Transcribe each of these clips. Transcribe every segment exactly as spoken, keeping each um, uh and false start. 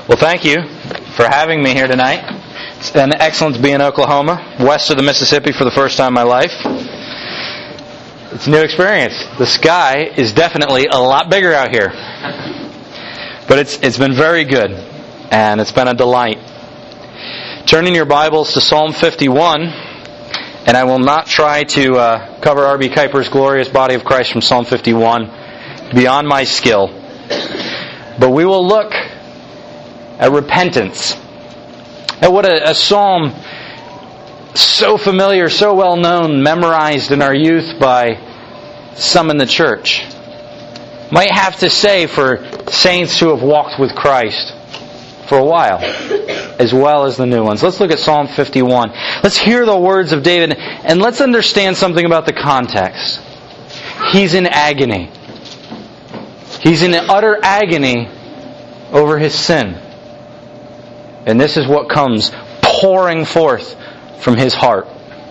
Well, thank you for having me here tonight. It's an excellent to be in Oklahoma, west of the Mississippi for the first time in my life. It's a new experience. The sky is definitely a lot bigger out here. But it's it's been very good, and it's been a delight. Turn in your Bibles to Psalm fifty-one, and I will not try to uh, cover R B Kuiper's Glorious Body of Christ from Psalm fifty-one, beyond my skill. But we will look at repentance. And what a, a psalm so familiar, so well known, memorized in our youth by some in the church. Might have to say for saints who have walked with Christ for a while, as well as the new ones. Let's look at Psalm fifty-one. Let's hear the words of David, and let's understand something about the context. He's in agony. He's in utter agony over his sin. And this is what comes pouring forth from his heart.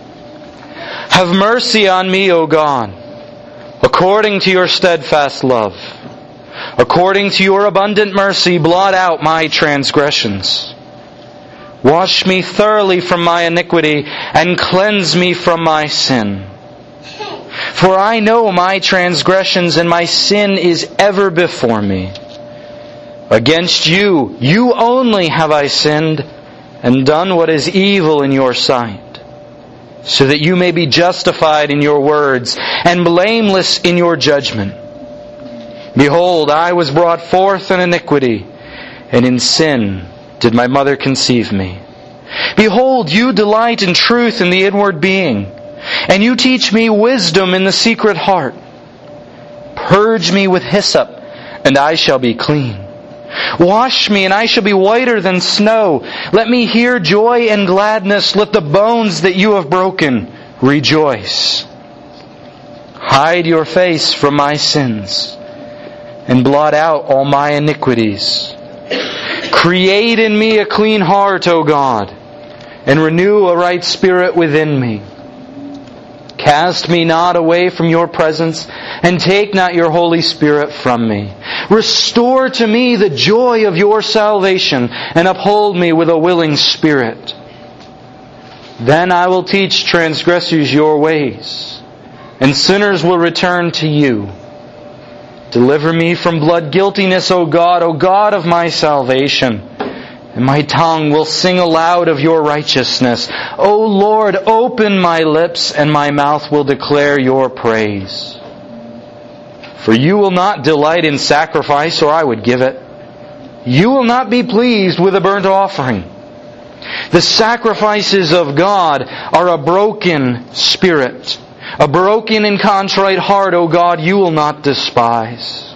Have mercy on me, O God, according to your steadfast love. According to your abundant mercy, blot out my transgressions. Wash me thoroughly from my iniquity and cleanse me from my sin. For I know my transgressions, and my sin is ever before me. Against you, you only have I sinned and done what is evil in your sight, so that you may be justified in your words and blameless in your judgment. Behold, I was brought forth in iniquity, and in sin did my mother conceive me. Behold, you delight in truth in the inward being, and you teach me wisdom in the secret heart. Purge me with hyssop, and I shall be clean. Wash me, and I shall be whiter than snow. Let me hear joy and gladness. Let the bones that you have broken rejoice. Hide your face from my sins, and blot out all my iniquities. Create in me a clean heart, O God, and renew a right spirit within me. Cast me not away from your presence, and take not your Holy Spirit from me. Restore to me the joy of your salvation, and uphold me with a willing spirit. Then I will teach transgressors your ways, and sinners will return to you. Deliver me from blood guiltiness, O God, O God of my salvation. And my tongue will sing aloud of your righteousness. O Lord, open my lips, and my mouth will declare your praise. For you will not delight in sacrifice, or I would give it. You will not be pleased with a burnt offering. The sacrifices of God are a broken spirit. A broken and contrite heart, O God, you will not despise.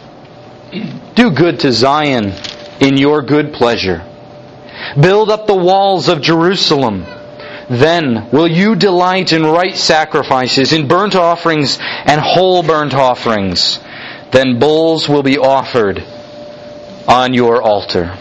Do good to Zion in your good pleasure. Build up the walls of Jerusalem. Then will you delight in right sacrifices, in burnt offerings and whole burnt offerings. Then bulls will be offered on your altar.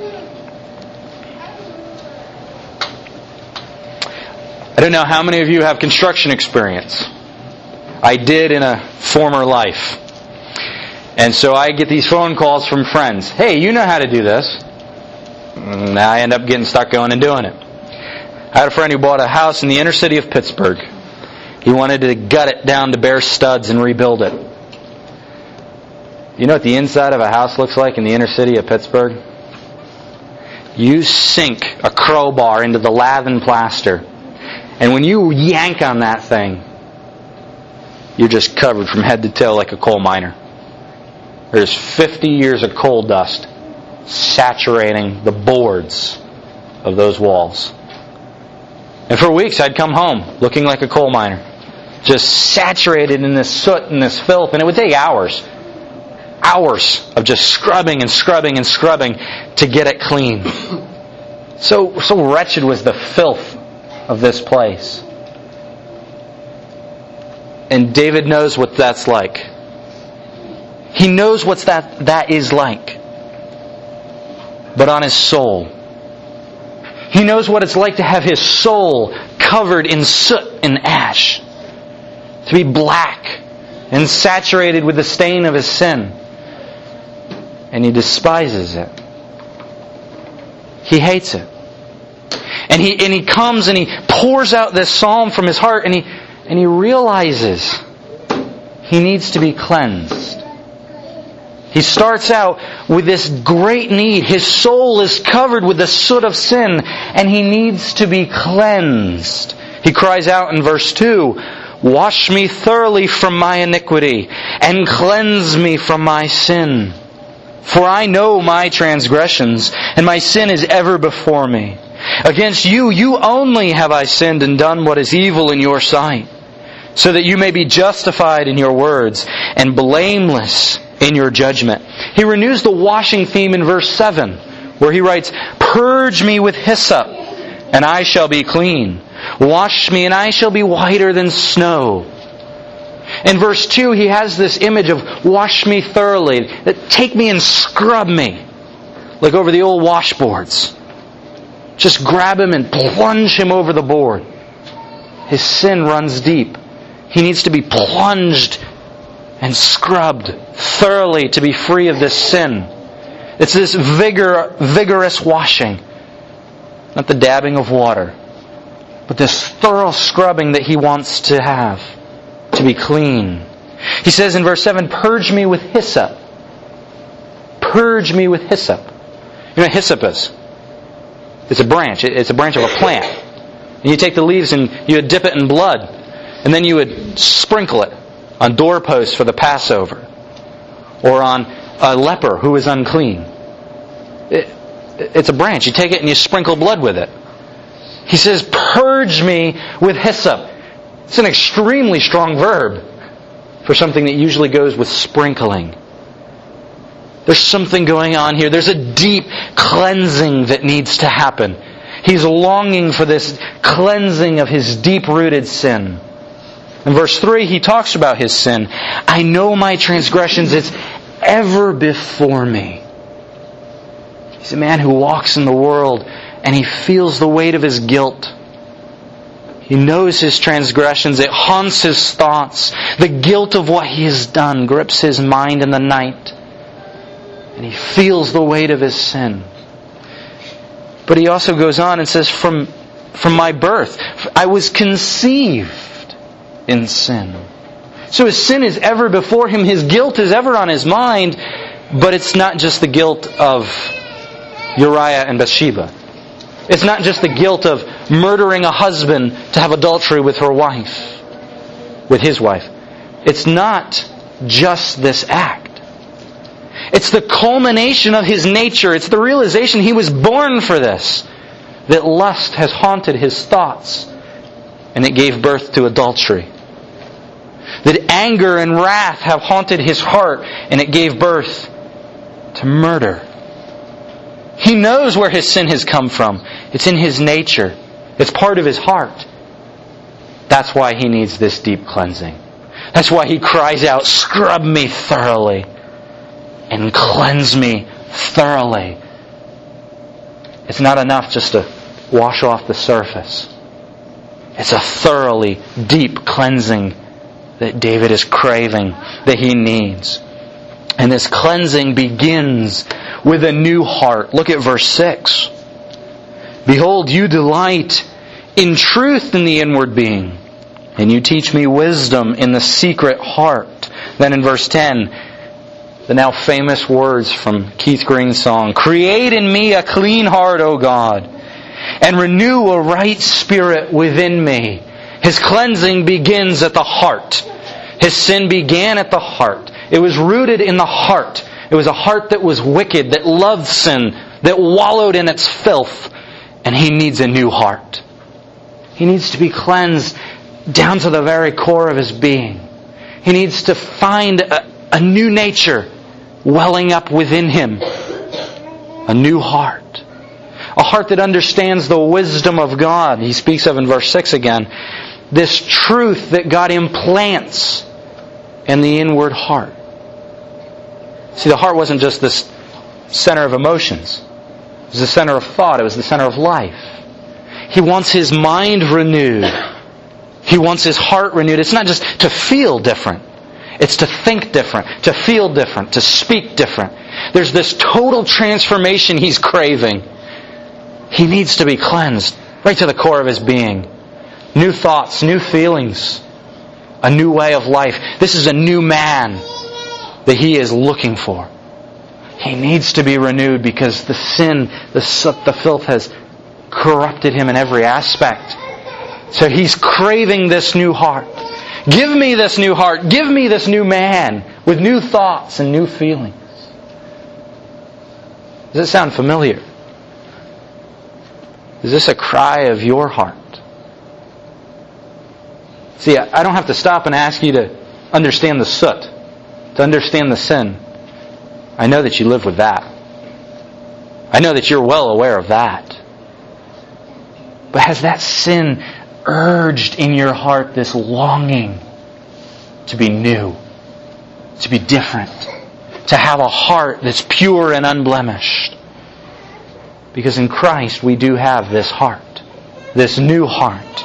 I don't know how many of you have construction experience. I did in a former life. And so I get these phone calls from friends. Hey, you know how to do this. And I end up getting stuck going and doing it. I had a friend who bought a house in the inner city of Pittsburgh. He wanted to gut it down to bare studs and rebuild it. You know what the inside of a house looks like in the inner city of Pittsburgh? You sink a crowbar into the lath and plaster, and when you yank on that thing, you're just covered from head to toe like a coal miner. There's fifty years of coal dust saturating the boards of those walls. And for weeks I'd come home looking like a coal miner, just saturated in this soot and this filth, and it would take hours. Hours of just scrubbing and scrubbing and scrubbing to get it clean. So, so wretched was the filth of this place. And David knows what that's like. He knows what that, that is like. But on his soul. He knows what it's like to have his soul covered in soot and ash. To be black and saturated with the stain of his sin. And he despises it. he hates it. And he and he comes and he pours out this psalm from his heart, and he and he realizes he needs to be cleansed. He starts out with this great need. His soul is covered with the soot of sin, and he needs to be cleansed. He cries out in verse two, "Wash me thoroughly from my iniquity, and cleanse me from my sin. For I know my transgressions, and my sin is ever before me. Against you, you only have I sinned and done what is evil in your sight, so that you may be justified in your words, and blameless in your judgment." He renews the washing theme in verse seven, where he writes, "Purge me with hyssop, and I shall be clean. Wash me, and I shall be whiter than snow." In verse two, he has this image of wash me thoroughly. Take me and scrub me, like over the old washboards. Just grab him and plunge him over the board. His sin runs deep. He needs to be plunged and scrubbed thoroughly to be free of this sin. It's this vigor, vigorous washing. Not the dabbing of water, but this thorough scrubbing that he wants to have to be clean. He says in verse seven, "Purge me with hyssop." Purge me with hyssop. You know what hyssop is? It's a branch. It's a branch of a plant. And you take the leaves and you would dip it in blood. And then you would sprinkle it on doorposts for the Passover. Or on a leper who is unclean. It, it's a branch. You take it and you sprinkle blood with it. He says, "Purge me with hyssop." It's an extremely strong verb for something that usually goes with sprinkling. There's something going on here. There's a deep cleansing that needs to happen. He's longing for this cleansing of his deep-rooted sin. In verse three, he talks about his sin. "I know my transgressions, it's ever before me." He's a man who walks in the world and he feels the weight of his guilt. He knows his transgressions. It haunts his thoughts. The guilt of what he has done grips his mind in the night. And he feels the weight of his sin. But he also goes on and says, from, from my birth, I was conceived in sin. So his sin is ever before him. His guilt is ever on his mind. But it's not just the guilt of Uriah and Bathsheba. It's not just the guilt of murdering a husband to have adultery with her wife, with his wife. It's not just this act. It's the culmination of his nature. It's the realization he was born for this. That lust has haunted his thoughts, and it gave birth to adultery. That anger and wrath have haunted his heart, and it gave birth to murder. He knows where his sin has come from. It's in his nature. It's part of his heart. That's why he needs this deep cleansing. That's why he cries out, "Scrub me thoroughly and cleanse me thoroughly." It's not enough just to wash off the surface. It's a thoroughly deep cleansing that David is craving, that he needs. And this cleansing begins with a new heart. Look at verse six. "Behold, you delight in truth in the inward being, and you teach me wisdom in the secret heart." Then in verse ten, the now famous words from Keith Green's song, "Create in me a clean heart, O God, and renew a right spirit within me." His cleansing begins at the heart. His sin began at the heart. It was rooted in the heart. It was a heart that was wicked, that loved sin, that wallowed in its filth. And he needs a new heart. He needs to be cleansed down to the very core of his being. He needs to find a, a new nature welling up within him. A new heart. A heart that understands the wisdom of God. He speaks of in verse six again. This truth that God implants in the inward heart. See, the heart wasn't just this center of emotions. It was the center of thought. It was the center of life. He wants his mind renewed. He wants his heart renewed. It's not just to feel different. It's to think different, to feel different, to speak different. There's this total transformation he's craving. He needs to be cleansed right to the core of his being. New thoughts, new feelings, a new way of life. This is a new man that he is looking for. He needs to be renewed because the sin, the soot, the filth has corrupted him in every aspect. So he's craving this new heart. Give me this new heart. Give me this new man with new thoughts and new feelings. Does it sound familiar? Is this a cry of your heart? See, I don't have to stop and ask you to understand the soot, to understand the sin. I know that you live with that. I know that you're well aware of that. But has that sin urged in your heart this longing to be new, to be different, to have a heart that's pure and unblemished? Because in Christ we do have this heart, this new heart.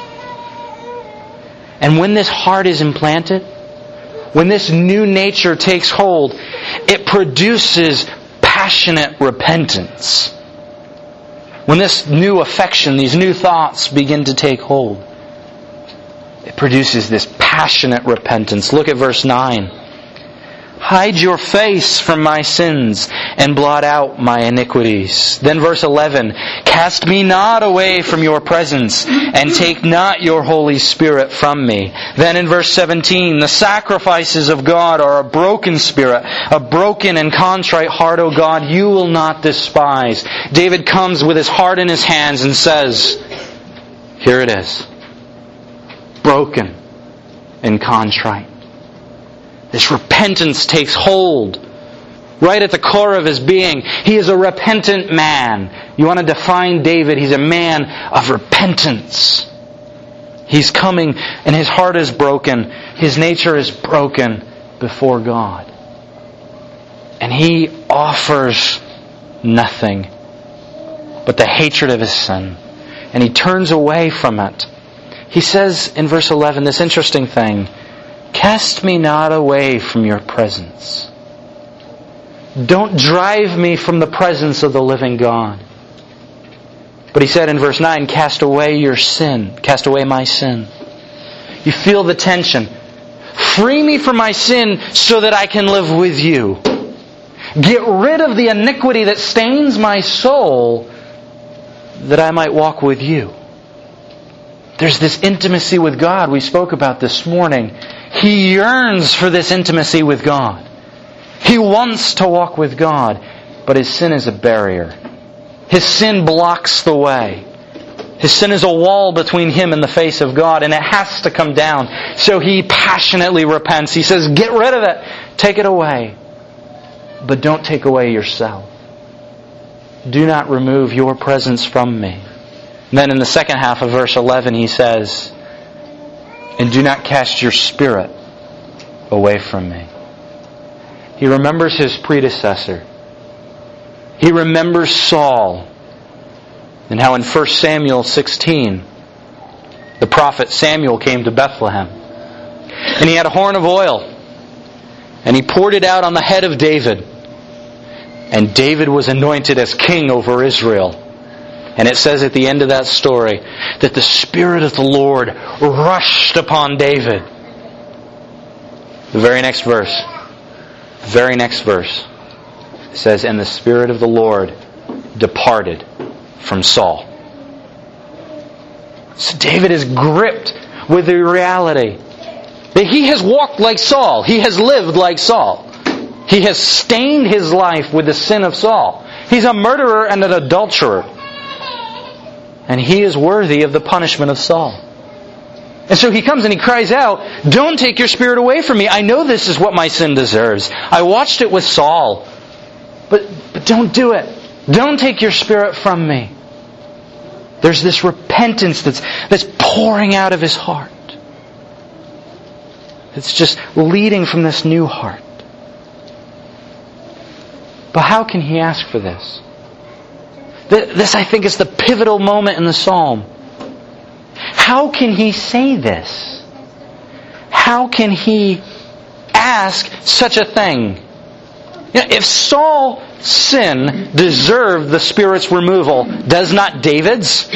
And when this heart is implanted, when this new nature takes hold, it produces passionate repentance. When this new affection, these new thoughts begin to take hold, it produces this passionate repentance. Look at verse nine. Hide your face from my sins and blot out my iniquities. Then verse eleven. Cast me not away from your presence and take not your Holy Spirit from me. Then in verse seventeen. The sacrifices of God are a broken spirit, a broken and contrite heart, O God, you will not despise. David comes with his heart in his hands and says, here it is. Broken and contrite. This repentance takes hold right at the core of his being. He is a repentant man. You want to define David? He's a man of repentance. He's coming and his heart is broken. His nature is broken before God. And he offers nothing but the hatred of his sin. And he turns away from it. He says in verse eleven this interesting thing. Cast me not away from your presence. Don't drive me from the presence of the living God. But he said in verse nine, cast away your sin. Cast away my sin. You feel the tension. Free me from my sin so that I can live with you. Get rid of the iniquity that stains my soul that I might walk with you. There's this intimacy with God we spoke about this morning. He yearns for this intimacy with God. He wants to walk with God, but his sin is a barrier. His sin blocks the way. His sin is a wall between him and the face of God, and it has to come down. So he passionately repents. He says, get rid of it. Take it away. But don't take away yourself. Do not remove your presence from me. And then in the second half of verse eleven he says, and do not cast your spirit away from me. He remembers his predecessor. He remembers Saul. And how in First Samuel sixteen, the prophet Samuel came to Bethlehem. And he had a horn of oil. And he poured it out on the head of David. And David was anointed as king over Israel. And it says at the end of that story that the Spirit of the Lord rushed upon David. The very next verse. The very next verse. It says, and the Spirit of the Lord departed from Saul. So David is gripped with the reality that he has walked like Saul. He has lived like Saul. He has stained his life with the sin of Saul. He's a murderer and an adulterer. And he is worthy of the punishment of Saul. And so he comes and he cries out, don't take your spirit away from me. I know this is what my sin deserves. I watched it with Saul. But, but don't do it. Don't take your spirit from me. There's this repentance that's, that's pouring out of his heart. It's just leading from this new heart. But how can he ask for this? This, I think, is the pivotal moment in the psalm. How can he say this? How can he ask such a thing? You know, if Saul sin deserved the Spirit's removal, does not David's?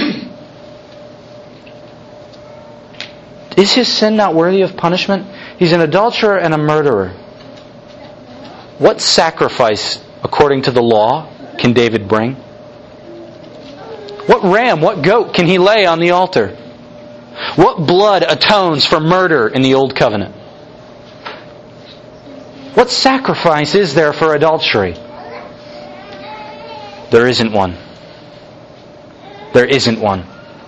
Is his sin not worthy of punishment? He's an adulterer and a murderer. What sacrifice, according to the law, can David bring? What ram, what goat can he lay on the altar? What blood atones for murder in the Old Covenant? What sacrifice is there for adultery? There isn't one. There isn't one.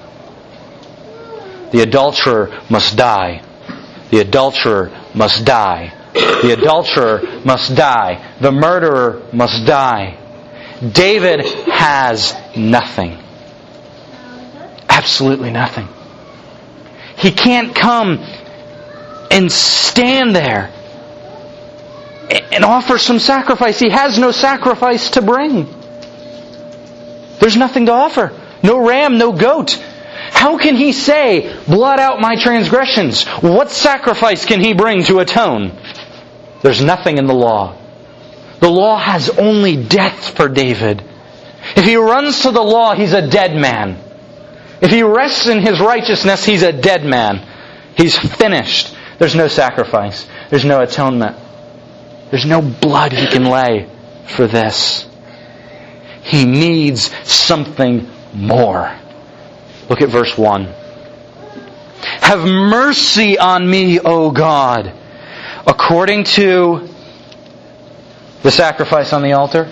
The adulterer must die. The adulterer must die. The adulterer must die. The murderer must die. David has nothing. Absolutely nothing. He can't come and stand there and offer some sacrifice. He has no sacrifice to bring. There's nothing to offer. No ram, no goat. How can he say, blot out my transgressions? What sacrifice can he bring to atone? There's nothing in the law. The law has only death for David. If he runs to the law, he's a dead man. If he rests in his righteousness, he's a dead man. He's finished. There's no sacrifice. There's no atonement. There's no blood he can lay for this. He needs something more. Look at verse one. Have mercy on me, O God, according to the sacrifice on the altar,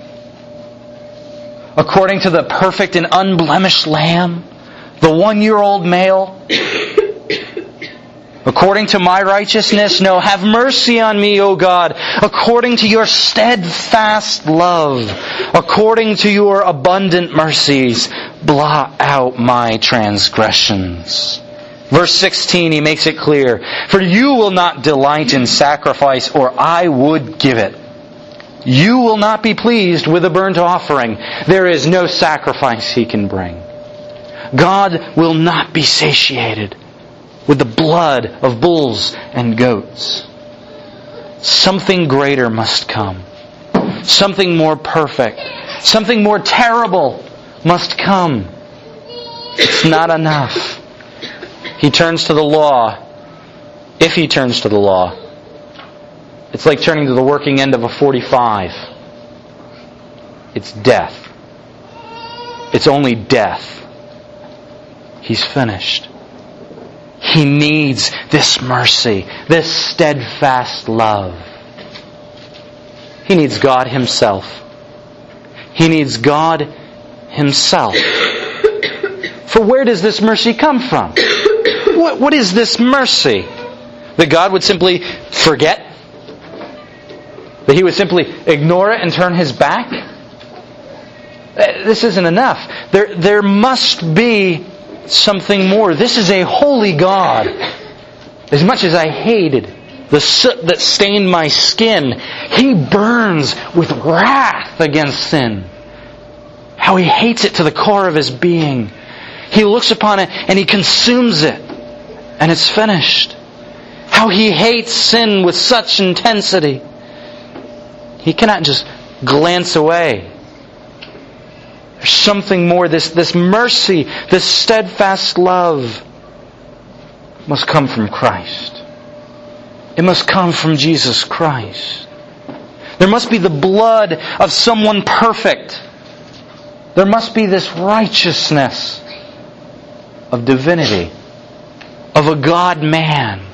according to the perfect and unblemished lamb, the one-year-old male, according to my righteousness. No, have mercy on me, O God, according to your steadfast love, according to your abundant mercies, blot out my transgressions. Verse sixteen, he makes it clear, for you will not delight in sacrifice, or I would give it. You will not be pleased with a burnt offering. There is no sacrifice he can bring. God will not be satiated with the blood of bulls and goats. Something greater must come. Something more perfect. Something more terrible must come. It's not enough. He turns to the law. If he turns to the law, it's like turning to the working end of a forty-five. It's death. It's only death. He's finished. He needs this mercy, this steadfast love. He needs God Himself. He needs God Himself. For where does this mercy come from? What, what is this mercy? That God would simply forget? That He would simply ignore it and turn His back? This isn't enough. There, there must be something more. This is a holy God. As much as I hated the soot that stained my skin, He burns with wrath against sin. How He hates it to the core of His being. He looks upon it and He consumes it. And it's finished. How He hates sin with such intensity. He cannot just glance away. There's something more. This, this mercy, this steadfast love must come from Christ. It must come from Jesus Christ. There must be the blood of someone perfect. There must be this righteousness of divinity, of a God-man.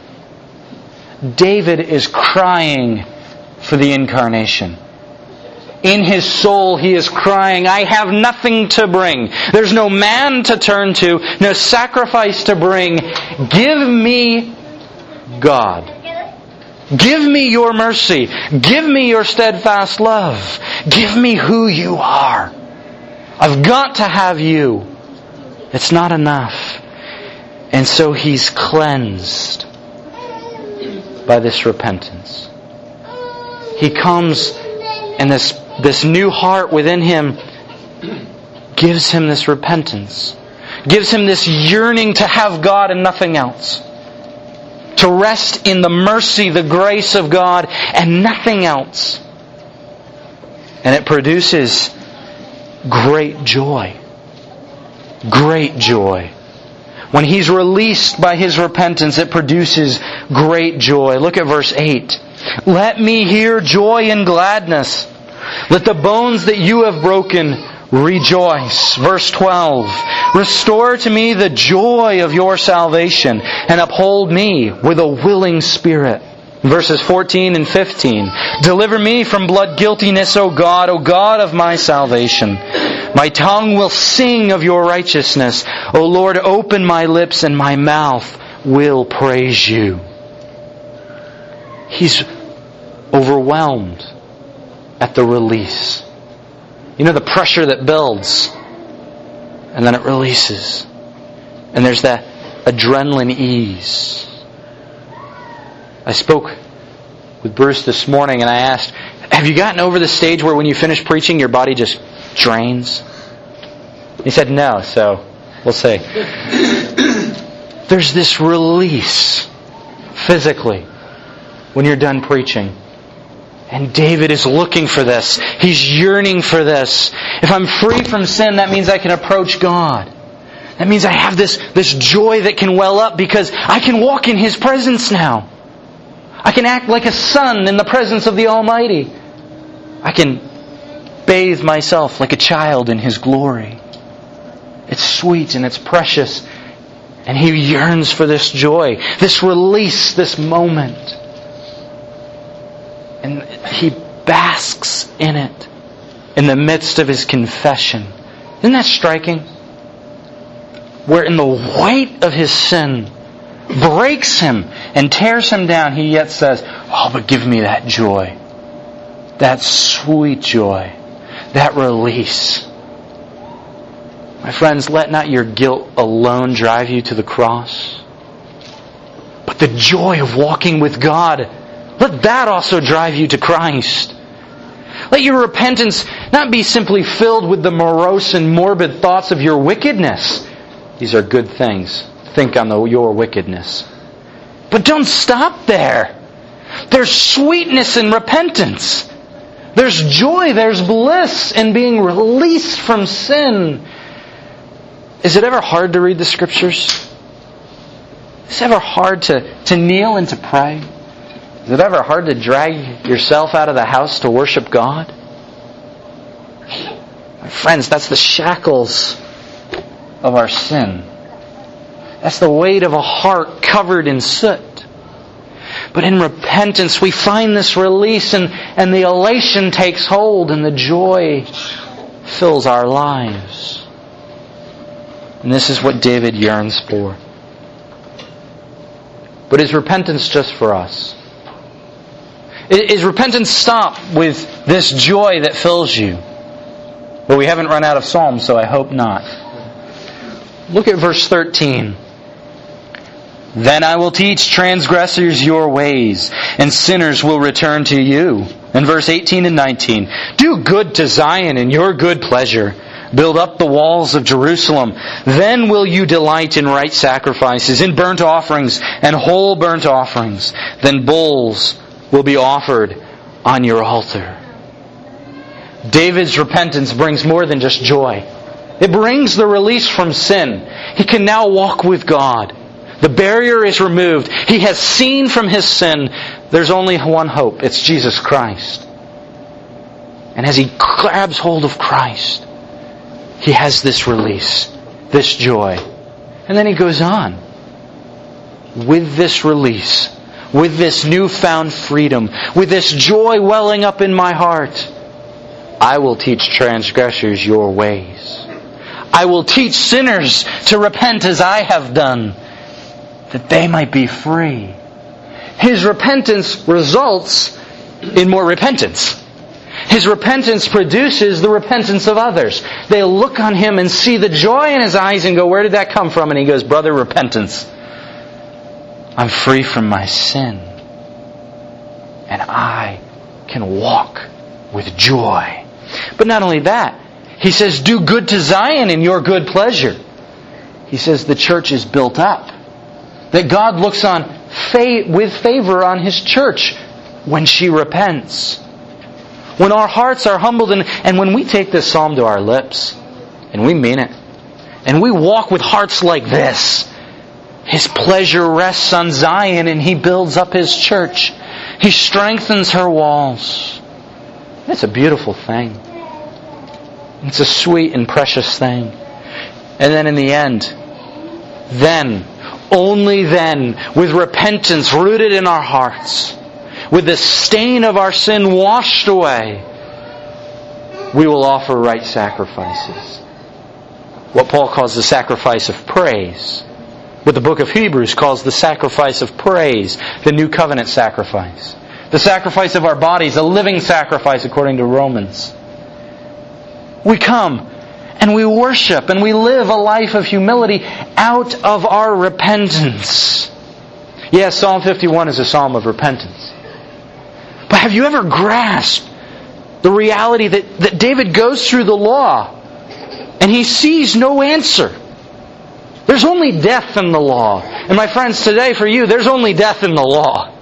David is crying for the incarnation. In his soul he is crying, I have nothing to bring. There's no man to turn to, no sacrifice to bring. Give me God. Give me your mercy. Give me your steadfast love. Give me who you are. I've got to have you. It's not enough. And so he's cleansed by this repentance. He comes and this, this new heart within him gives him this repentance. Gives him this yearning to have God and nothing else. To rest in the mercy, the grace of God and nothing else. And it produces great joy. Great joy. When he's released by his repentance, it produces great joy. Look at verse eight. Let me hear joy and gladness. Let the bones that you have broken rejoice. Verse twelve. Restore to me the joy of your salvation and uphold me with a willing spirit. Verses fourteen and fifteen. Deliver me from blood guiltiness, O God, O God of my salvation. My tongue will sing of your righteousness. O Lord, open my lips and my mouth will praise you. He's overwhelmed at the release. You know, the pressure that builds and then it releases. And there's that adrenaline ease. I spoke with Bruce this morning and I asked, have you gotten over the stage where when you finish preaching your body just drains? He said no, so we'll see. There's this release physically when you're done preaching. And David is looking for this. He's yearning for this. If I'm free from sin, that means I can approach God. That means I have this, this joy that can well up because I can walk in His presence now. I can act like a son in the presence of the Almighty. I can bathe myself like a child in His glory. It's sweet and it's precious. And he yearns for this joy, this release, this moment. And he basks in it in the midst of his confession. Isn't that striking? Where in the weight of his sin breaks him and tears him down, he yet says, oh, but give me that joy. That sweet joy. That release. My friends, let not your guilt alone drive you to the cross, but the joy of walking with God. Let that also drive you to Christ. Let your repentance not be simply filled with the morose and morbid thoughts of your wickedness. These are good things. Think on the, your wickedness. But don't stop there. There's sweetness in repentance. There's joy, there's bliss in being released from sin. Is it ever hard to read the Scriptures? Is it ever hard to, to kneel and to pray? Is it ever hard to drag yourself out of the house to worship God? My friends, that's the shackles of our sin. That's the weight of a heart covered in soot. But in repentance we find this release and, and the elation takes hold and the joy fills our lives. And this is what David yearns for. But is repentance just for us? Is repentance stop with this joy that fills you? Well, we haven't run out of Psalms, so I hope not. Look at verse thirteen. Then I will teach transgressors your ways, and sinners will return to you. And verse eighteen and nineteen. Do good to Zion in your good pleasure. Build up the walls of Jerusalem. Then will you delight in right sacrifices, in burnt offerings and whole burnt offerings. Then bulls will be offered on your altar. David's repentance brings more than just joy. It brings the release from sin. He can now walk with God. The barrier is removed. He has seen from his sin. There's only one hope. It's Jesus Christ. And as he grabs hold of Christ, he has this release, this joy. And then he goes on. With this release, with this newfound freedom, with this joy welling up in my heart, I will teach transgressors your ways. I will teach sinners to repent as I have done, that they might be free. His repentance results in more repentance. His repentance produces the repentance of others. They look on him and see the joy in his eyes and go, where did that come from? And he goes, brother, repentance. I'm free from my sin. And I can walk with joy. But not only that, he says, do good to Zion in your good pleasure. He says the church is built up. That God looks on fa- with favor on His church when she repents. when our hearts are humbled, and, and when we take this psalm to our lips, and we mean it, and we walk with hearts like this, His pleasure rests on Zion, and He builds up His church. He strengthens her walls. It's a beautiful thing. It's a sweet and precious thing. And then in the end, then, only then, with repentance rooted in our hearts, with the stain of our sin washed away, we will offer right sacrifices. What Paul calls the sacrifice of praise. What the book of Hebrews calls the sacrifice of praise, the new covenant sacrifice. The sacrifice of our bodies, a living sacrifice according to Romans. We come and we worship and we live a life of humility out of our repentance. Yes, Psalm fifty-one is a psalm of repentance. But have you ever grasped the reality that, that David goes through the law and he sees no answer? There's only death in the law. And my friends, today for you, there's only death in the law.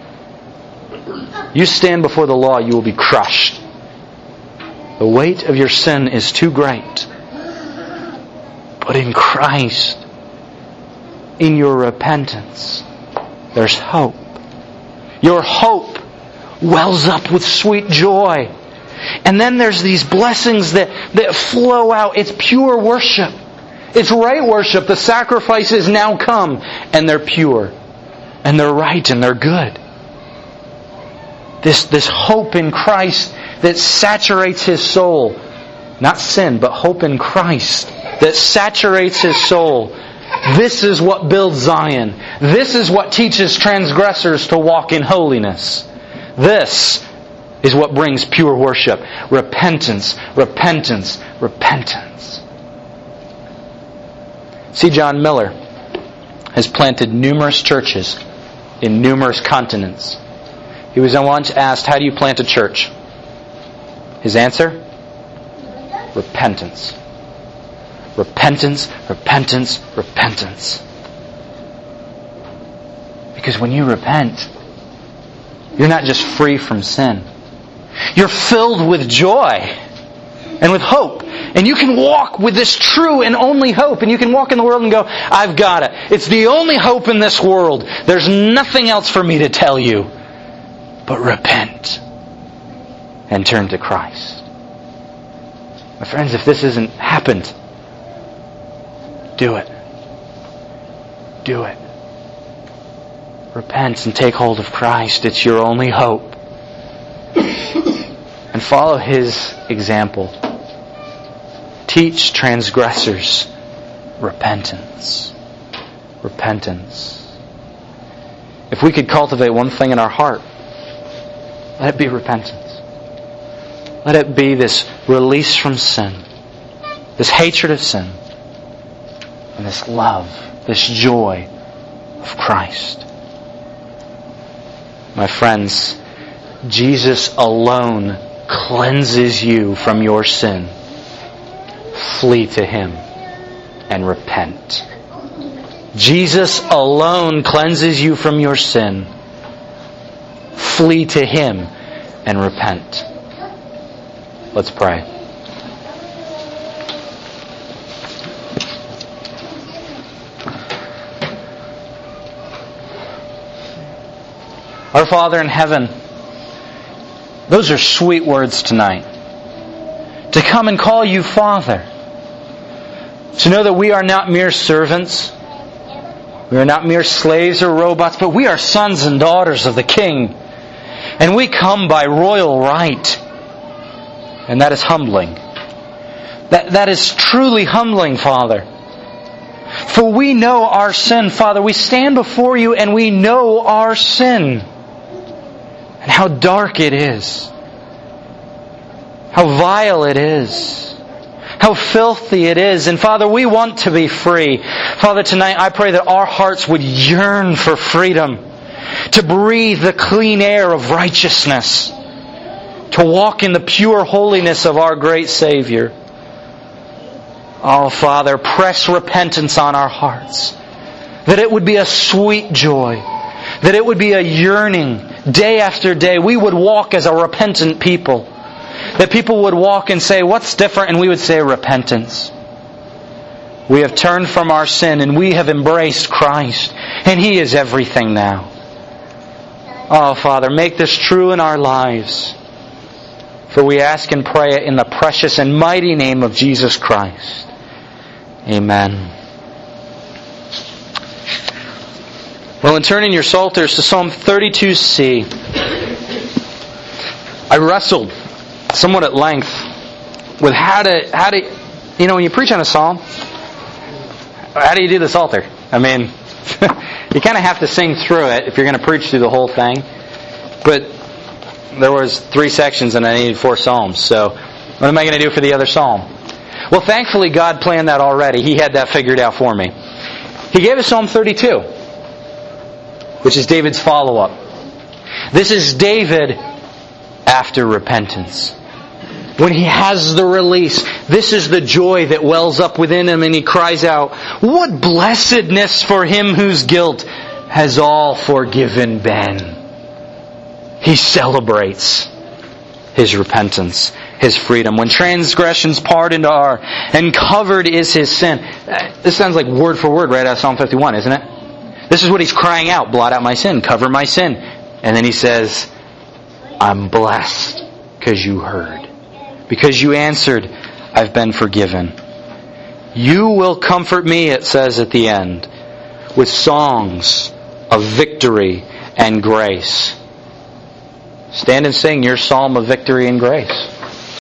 You stand before the law, you will be crushed. The weight of your sin is too great. But in Christ, in your repentance, there's hope. Your hope wells up with sweet joy. And then there's these blessings that, that flow out. It's pure worship. It's right worship. The sacrifices now come, and they're pure. And they're right, and they're good. This, this hope in Christ that saturates his soul. Not sin, but hope in Christ that saturates his soul. This is what builds Zion. This is what teaches transgressors to walk in holiness. This is what brings pure worship. Repentance, repentance, repentance. C. John Miller has planted numerous churches in numerous continents. He was once asked, how do you plant a church? His answer? Repentance. Repentance, repentance, repentance. Because when you repent, you're not just free from sin. You're filled with joy and with hope. And you can walk with this true and only hope. And you can walk in the world and go, I've got it. It's the only hope in this world. There's nothing else for me to tell you. But repent and turn to Christ. My friends, if this hasn't happened, do it. Do it. Repent and take hold of Christ. It's your only hope. And follow His example. Teach transgressors repentance. Repentance. If we could cultivate one thing in our heart, let it be repentance. Let it be this release from sin, this hatred of sin, and this love, this joy of Christ. My friends, Jesus alone cleanses you from your sin. Flee to Him and repent. Jesus alone cleanses you from your sin. Flee to Him and repent. Let's pray. Our Father in heaven, those are sweet words tonight. To come and call you Father. To know that we are not mere servants. We are not mere slaves or robots, but we are sons and daughters of the King. And we come by royal right. And that is humbling. That, that is truly humbling, Father. For we know our sin, Father. We stand before you and we know our sin. And how dark it is. How vile it is. How filthy it is. And Father, we want to be free. Father, tonight I pray that our hearts would yearn for freedom. To breathe the clean air of righteousness. To walk in the pure holiness of our great Savior. Oh, Father, press repentance on our hearts. That it would be a sweet joy. That it would be a yearning day after day. We would walk as a repentant people. That people would walk and say, what's different? And we would say, repentance. We have turned from our sin and we have embraced Christ. And He is everything now. Oh, Father, make this true in our lives. For we ask and pray it in the precious and mighty name of Jesus Christ. Amen. Well, in turning your psalters to Psalm thirty-two C, I wrestled somewhat at length with how to, how to, you know, when you preach on a psalm, how do you do the psalter? I mean, you kind of have to sing through it if you're going to preach through the whole thing. But there was three sections and I needed four psalms. So what am I going to do for the other psalm? Well, thankfully God planned that already. He had that figured out for me. He gave us Psalm thirty-two, which is David's follow-up. This is David after repentance. When he has the release, this is the joy that wells up within him and he cries out, what blessedness for him whose guilt has all forgiven been. He celebrates his repentance, his freedom. When transgressions pardoned are, and covered is his sin. This sounds like word for word right out of Psalm fifty-one, isn't it? This is what he's crying out, blot out my sin, cover my sin. And then he says, I'm blessed because you heard. Because you answered, I've been forgiven. You will comfort me, it says at the end, with songs of victory and grace. Stand and sing your psalm of victory and grace.